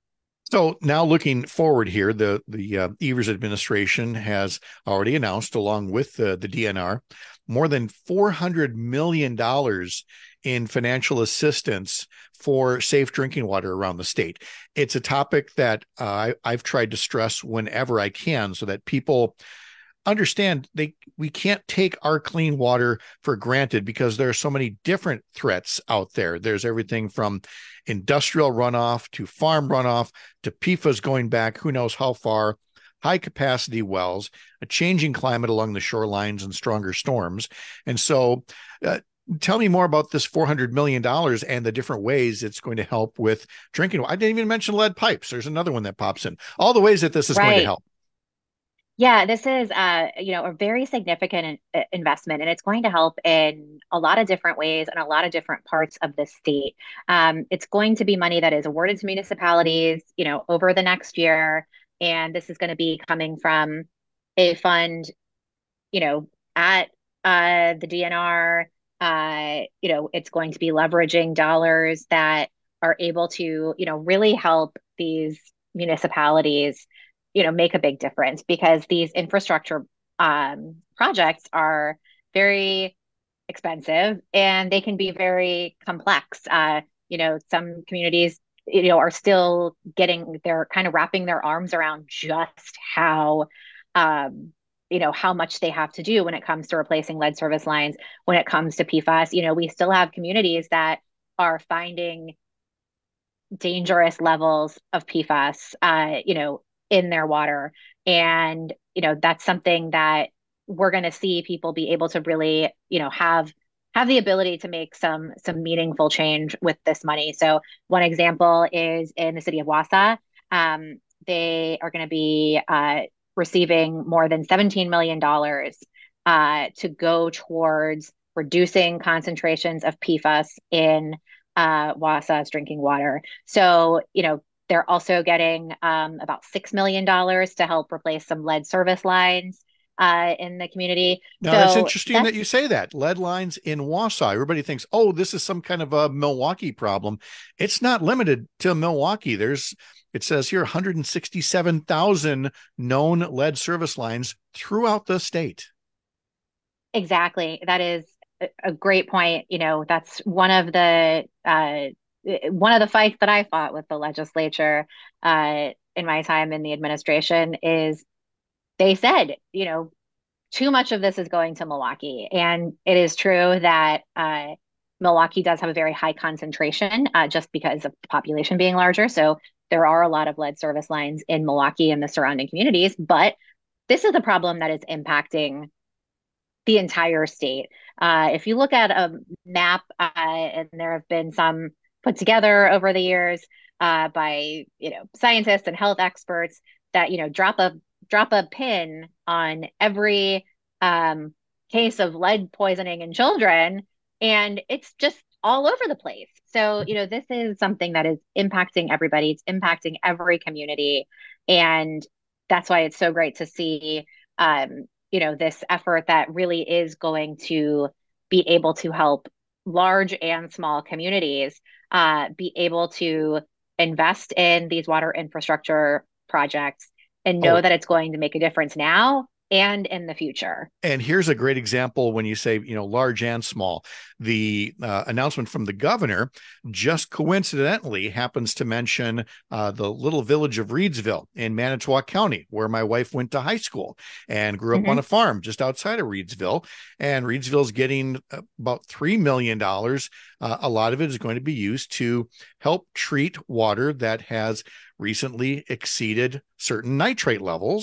So now looking forward here, the the uh, Evers administration has already announced, along with the, the D N R, more than four hundred million dollars in financial assistance for safe drinking water around the state. It's a topic that uh, I, I've tried to stress whenever I can, so that people understand they we can't take our clean water for granted, because there are so many different threats out there. There's everything from industrial runoff to farm runoff to P F A S going back who knows how far, high capacity wells, a changing climate along the shorelines, and stronger storms. And so uh, tell me more about this four hundred million dollars and the different ways it's going to help with drinking water. I didn't even mention lead pipes. There's another one that pops in. All the ways that this is right. going to help. Yeah, this is, uh, you know, a very significant in- investment, and it's going to help in a lot of different ways and a lot of different parts of the state. Um, it's going to be money that is awarded to municipalities, you know, over the next year, and this is going to be coming from a fund, you know, at uh, the D N R. Uh, you know, it's going to be leveraging dollars that are able to, you know, really help these municipalities, you know, make a big difference, because these infrastructure um, projects are very expensive and they can be very complex. Uh, you know, some communities, you know, are still getting, they're kind of wrapping their arms around just how, um, you know, how much they have to do when it comes to replacing lead service lines, when it comes to P F A S. You know, we still have communities that are finding dangerous levels of P F A S, uh, you know, in their water. And, you know, that's something that we're going to see people be able to really, you know, have have the ability to make some some meaningful change with this money. So one example is in the city of Wausau. Um, they are going to be uh, receiving more than seventeen million dollars uh, to go towards reducing concentrations of P F A S in uh, Wausau's drinking water. So, you know, they're also getting um, about six million dollars to help replace some lead service lines uh, in the community. Now, so that's interesting that's, that you say that. Lead lines in Wausau. Everybody thinks, oh, this is some kind of a Milwaukee problem. It's not limited to Milwaukee. There's, it says here, one hundred sixty-seven thousand known lead service lines throughout the state. Exactly. That is a great point. You know, that's one of the uh, one of the fights that I fought with the legislature uh, in my time in the administration is they said, you know, too much of this is going to Milwaukee. And it is true that uh, Milwaukee does have a very high concentration uh, just because of the population being larger. So there are a lot of lead service lines in Milwaukee and the surrounding communities. But this is a problem that is impacting the entire state. Uh, if you look at a map, uh, and there have been some put together over the years uh, by, you know, scientists and health experts that, you know, drop a drop a pin on every um, case of lead poisoning in children, and it's just all over the place. So, you know, this is something that is impacting everybody. It's impacting every community, and that's why it's so great to see, um, you know, this effort that really is going to be able to help large and small communities uh, be able to invest in these water infrastructure projects and know Oh. that it's going to make a difference now and in the future. And here's a great example when you say, you know, large and small. The uh, announcement from the governor just coincidentally happens to mention uh, the little village of Reedsville in Manitowoc County, where my wife went to high school and grew up Mhm. on a farm just outside of Reedsville. And Reedsville's getting about three million dollars. Uh, a lot of it is going to be used to help treat water that has recently exceeded certain nitrate levels.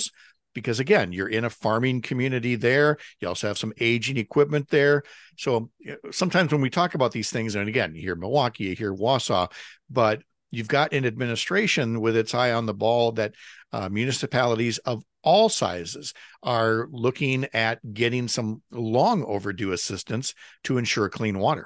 because again, you're in a farming community there. You also have some aging equipment there. So sometimes when we talk about these things, and again, you hear Milwaukee, you hear Wausau, but you've got an administration with its eye on the ball that uh, municipalities of all sizes are looking at getting some long overdue assistance to ensure clean water.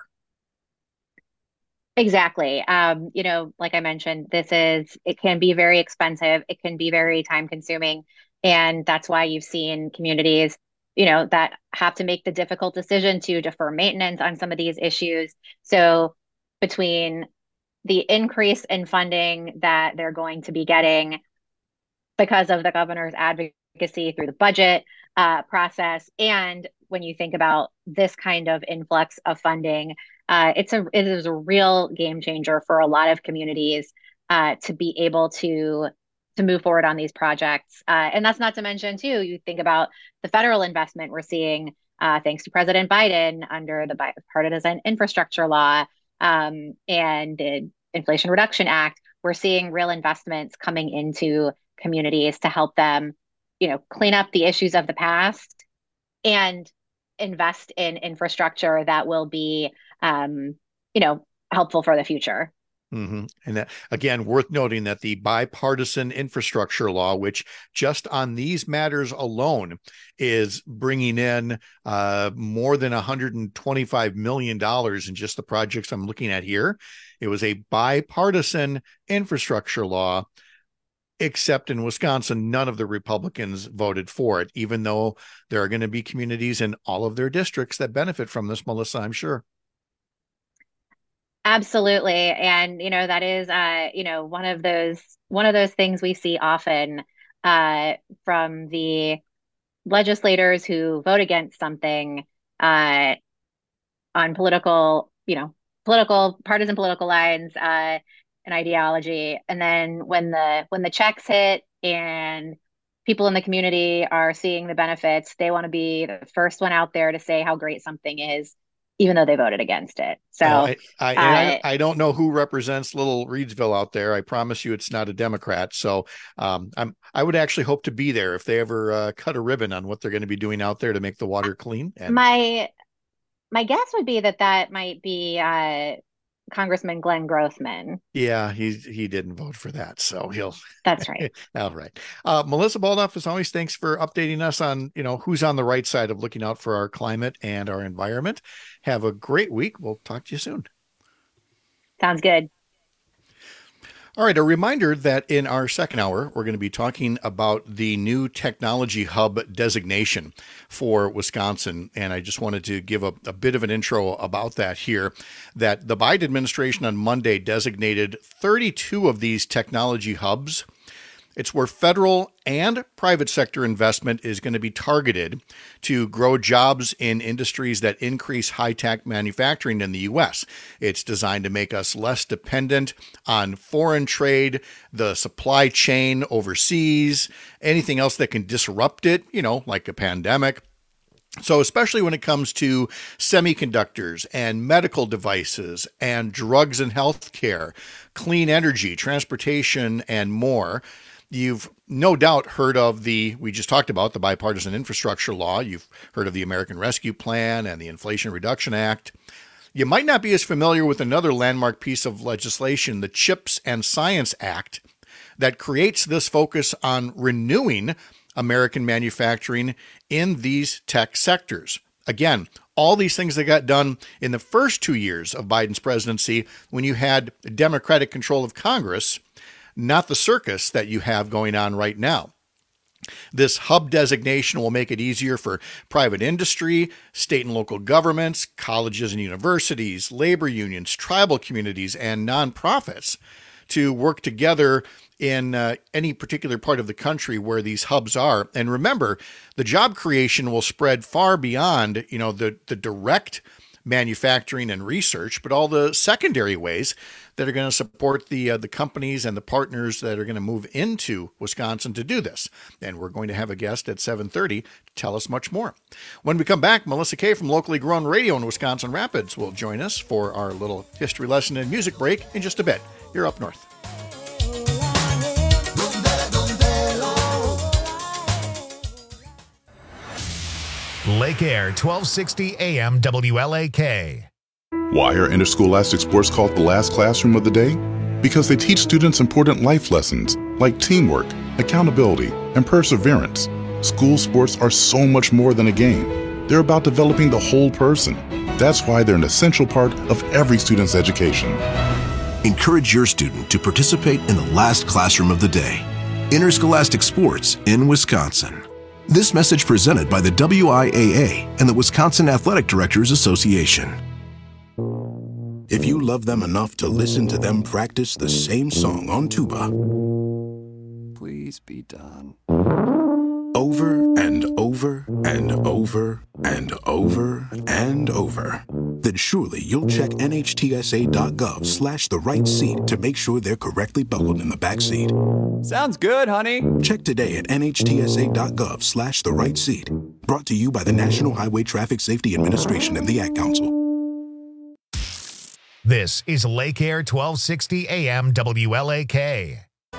Exactly. Um, you know, like I mentioned, this is, it can be very expensive. It can be very time consuming. And that's why you've seen communities, you know, that have to make the difficult decision to defer maintenance on some of these issues. So between the increase in funding that they're going to be getting because of the governor's advocacy through the budget uh, process, and when you think about this kind of influx of funding, uh, it's a it is a real game changer for a lot of communities uh, to be able to to move forward on these projects. Uh, and that's not to mention, too, you think about the federal investment we're seeing uh, thanks to President Biden under the bipartisan infrastructure law um, and the Inflation Reduction Act. We're seeing real investments coming into communities to help them, you know, clean up the issues of the past and invest in infrastructure that will be, um, you know, helpful for the future. Mm-hmm. And that, again, worth noting that the bipartisan infrastructure law, which just on these matters alone is bringing in uh, more than one hundred twenty-five million dollars in just the projects I'm looking at here. It was a bipartisan infrastructure law, except in Wisconsin, none of the Republicans voted for it, even though there are going to be communities in all of their districts that benefit from this, Melissa, I'm sure. Absolutely. And, you know, that is, uh, you know, one of those, one of those things we see often uh, from the legislators who vote against something uh, on political, you know, political, partisan political lines uh, and ideology. And then when the, when the checks hit and people in the community are seeing the benefits, they want to be the first one out there to say how great something is, even though they voted against it. So uh, I, I, uh, I, I don't know who represents little Reedsville out there. I promise you it's not a Democrat. So um, I'm, I would actually hope to be there if they ever uh, cut a ribbon on what they're going to be doing out there to make the water clean. And my, my guess would be that that might be uh, Congressman Glenn Grothman. Yeah, he he didn't vote for that, so he'll. That's right. All right, uh, Melissa Baldoff, as always, thanks for updating us on you know who's on the right side of looking out for our climate and our environment. Have a great week. We'll talk to you soon. Sounds good. All right, a reminder that in our second hour, we're going to be talking about the new technology hub designation for Wisconsin. And I just wanted to give a, a bit of an intro about that here, that the Biden administration on Monday designated thirty-two of these technology hubs. It's where federal and private sector investment is going to be targeted to grow jobs in industries that increase high-tech manufacturing in the U S. It's designed to make us less dependent on foreign trade, the supply chain overseas, anything else that can disrupt it, you know, like a pandemic. So especially when it comes to semiconductors and medical devices and drugs and healthcare, clean energy, transportation, and more. You've no doubt heard of the, we just talked about the bipartisan infrastructure law. You've heard of the American Rescue Plan and the Inflation Reduction Act. You might not be as familiar with another landmark piece of legislation, the CHIPS and Science Act, that creates this focus on renewing American manufacturing in these tech sectors. Again, all these things that got done in the first two years of Biden's presidency when you had Democratic control of Congress, not the circus that you have going on right now. This hub designation will make it easier for private industry, state and local governments, colleges and universities, labor unions, tribal communities, and nonprofits to work together in uh, any particular part of the country where these hubs are. And remember, the job creation will spread far beyond, you know, the, the direct manufacturing and research, but all the secondary ways that are going to support the uh, the companies and the partners that are going to move into Wisconsin to do this. And we're going to have a guest at seven thirty to tell us much more. When we come back, Melissa Kay from Locally Grown Radio in Wisconsin Rapids will join us for our little history lesson and music break in just a bit. You're up north. Lake Air, twelve sixty A M W L A K. Why are interscholastic sports called the last classroom of the day? Because they teach students important life lessons like teamwork, accountability, and perseverance. School sports are so much more than a game. They're about developing the whole person. That's why they're an essential part of every student's education. Encourage your student to participate in the last classroom of the day. Interscholastic sports in Wisconsin. This message presented by the W I A A and the Wisconsin Athletic Directors Association. If you love them enough to listen to them practice the same song on tuba, Please be done. over and over and over and over and over, then surely you'll check N H T S A dot gov slash the right seat to make sure they're correctly buckled in the back seat. Sounds good, honey. Check today at N H T S A dot gov slash the right seat. Brought to you by the National Highway Traffic Safety Administration and the Ad Council. This is Lake Air, twelve sixty A M W L A K.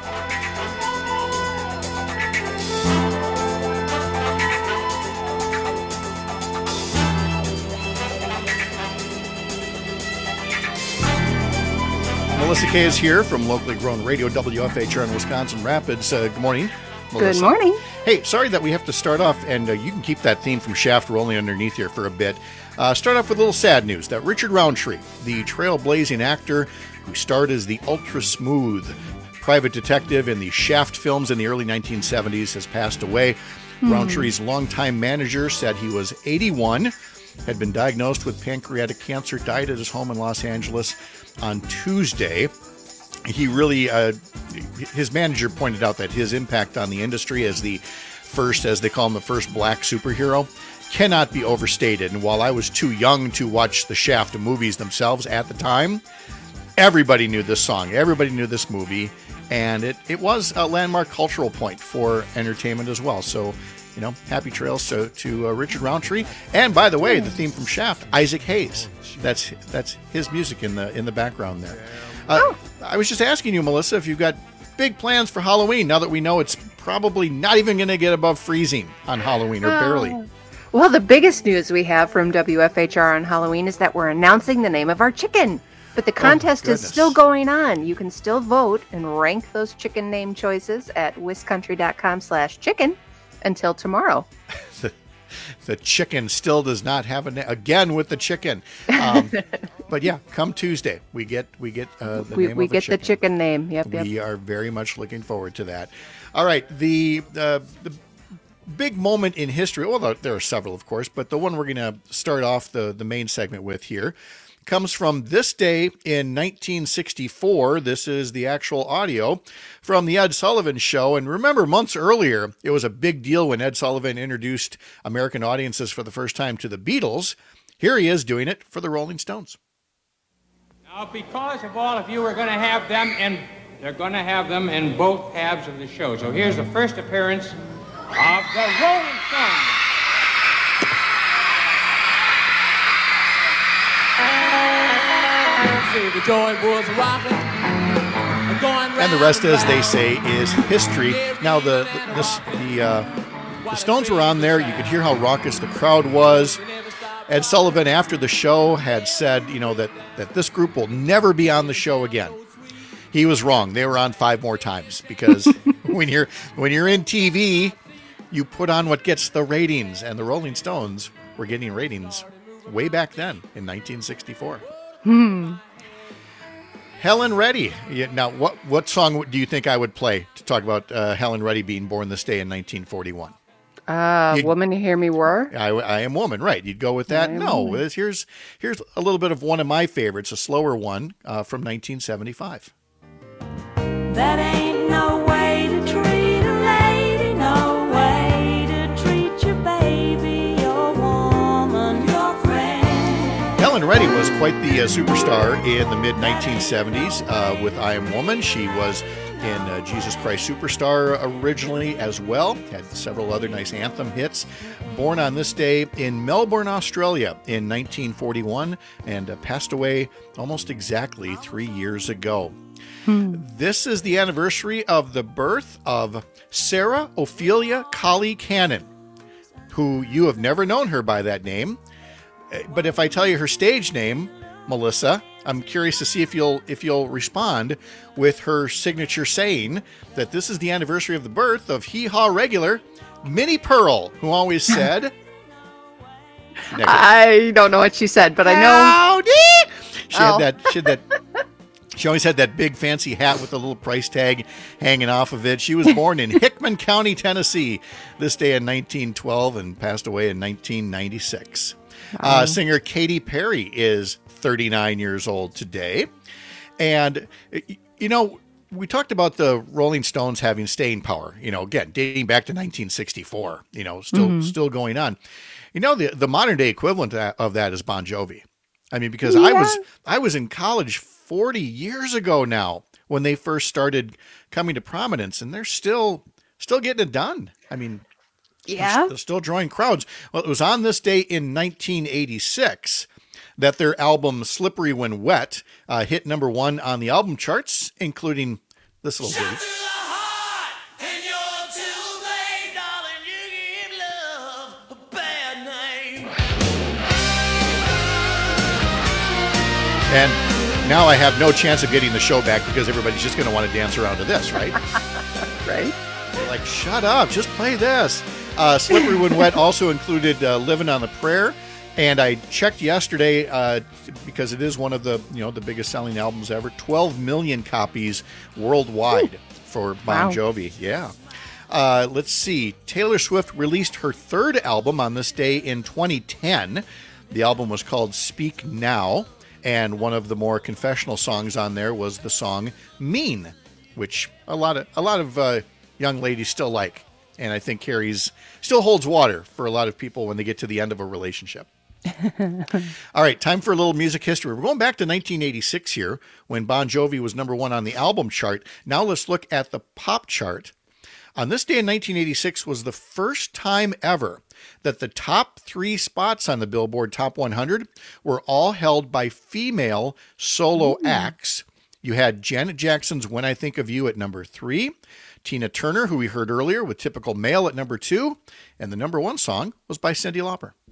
Melissa Kay is here from locally grown radio W F H R in Wisconsin Rapids. Uh, good morning, Melissa. Good morning. Hey, sorry that we have to start off, and uh, you can keep that theme from Shaft rolling underneath here for a bit. Uh, start off with a little sad news that Richard Roundtree, the trailblazing actor who starred as the ultra-smooth private detective in the Shaft films in the early nineteen seventies, has passed away. Hmm. Roundtree's longtime manager said he was eighty-one, had been diagnosed with pancreatic cancer, died at his home in Los Angeles on Tuesday. He really, uh, his manager pointed out that his impact on the industry as the first, as they call him, the first black superhero, cannot be overstated. And while I was too young to watch the Shaft movies themselves at the time, everybody knew this song, everybody knew this movie, and it, it was a landmark cultural point for entertainment as well. So, you know, happy trails to, to uh, Richard Roundtree. And by the way, the theme from Shaft, Isaac Hayes. That's that's his music in the in the background there. Uh, oh. I was just asking you, Melissa, if you've got big plans for Halloween now that we know it's probably not even going to get above freezing on Halloween, or barely. Oh. Well, the biggest news we have from W F H R on Halloween is that we're announcing the name of our chicken. But the contest oh, is still going on. You can still vote and rank those chicken name choices at wiscountry.com slash chicken until tomorrow. the, the chicken still does not have a name. Again with the chicken. Um, but yeah, come Tuesday, we get we get uh, the we, name we of get chicken. the chicken name. Yep, yep. We are very much looking forward to that. All right, the uh, the big moment in history. Well, there are several, of course, but the one we're going to start off the the main segment with here comes from this day in nineteen sixty-four. This is the actual audio from the Ed Sullivan Show. And remember, months earlier, it was a big deal when Ed Sullivan introduced American audiences for the first time to the Beatles. Here he is doing it for the Rolling Stones. Now, because of all of you, we're going to have them in, they're going to have them in both halves of the show. So here's the first appearance of the Rolling Stones. The joy was rocking, and the rest, as they say, is history. Now, the the, this, the, uh, the Stones were on there. You could hear how raucous the crowd was. Ed Sullivan, after the show, had said, you know, that, that this group will never be on the show again. He was wrong. They were on five more times because when you're when you're in T V, you put on what gets the ratings, and the Rolling Stones were getting ratings way back then in nineteen sixty-four. Hmm. Helen Reddy. Now, what what song do you think I would play to talk about uh, Helen Reddy being born this day in nineteen forty-one? Uh, You'd, Woman, You Hear Me Roar? I, I Am Woman, right. You'd go with that? No, woman. here's here's a little bit of one of my favorites, a slower one uh, from nineteen seventy-five. That ain't no way to treat a lady, no way to treat your baby, your woman, your friend. Helen Reddy was quite the uh, superstar in the mid nineteen seventies uh, with I Am Woman. She was in uh, Jesus Christ Superstar originally as well. Had several other nice anthem hits. Born on this day in Melbourne, Australia in nineteen forty-one, and uh, passed away almost exactly three years ago. Hmm. This is the anniversary of the birth of Sarah Ophelia Colley Cannon, who you have never known her by that name. But if I tell you her stage name, Melissa, I'm curious to see if you'll if you'll respond with her signature saying that this is the anniversary of the birth of Hee Haw regular Minnie Pearl, who always said... I don't know what she said, but I know... Howdy! She Oh. had that... She had that... She always had that big fancy hat with a little price tag hanging off of it. She was born in Hickman County, Tennessee, this day in nineteen twelve and passed away in nineteen ninety-six. Uh, Oh. singer Katy Perry is thirty-nine years old today. And, you know, we talked about the Rolling Stones having staying power, you know, again, dating back to nineteen sixty-four, you know, still Mhm. still going on. You know, the, the modern day equivalent of that is Bon Jovi. I mean, because I was I was in college forty years ago now when they first started coming to prominence, and they're still still getting it done. I mean, Yeah. they're still drawing crowds. Well, it was on this day in nineteen eighty-six that their album Slippery When Wet uh, hit number one on the album charts, including this little ditty. And now I have no chance of getting the show back because everybody's just going to want to dance around to this, right? Right. They're like, shut up, just play this. Uh, Slippery When Wet also included uh, Living on the Prayer. And I checked yesterday uh, because it is one of the you know the biggest selling albums ever. twelve million copies worldwide Ooh. for Bon Wow. Jovi. Yeah. Uh, let's see. Taylor Swift released her third album on this day in twenty ten. The album was called Speak Now. And one of the more confessional songs on there was the song Mean, which a lot of a lot of uh, young ladies still like. And I think carries still holds water for a lot of people when they get to the end of a relationship. All right, time for a little music history. We're going back to nineteen eighty-six here when Bon Jovi was number one on the album chart. Now let's look at the pop chart. On this day in nineteen eighty-six was the first time ever that the top three spots on the Billboard Top one hundred were all held by female solo Mm. acts. You had Janet Jackson's When I Think of You at number three, Tina Turner, who we heard earlier with Typical Male at number two, and the number one song was by Cyndi Lauper.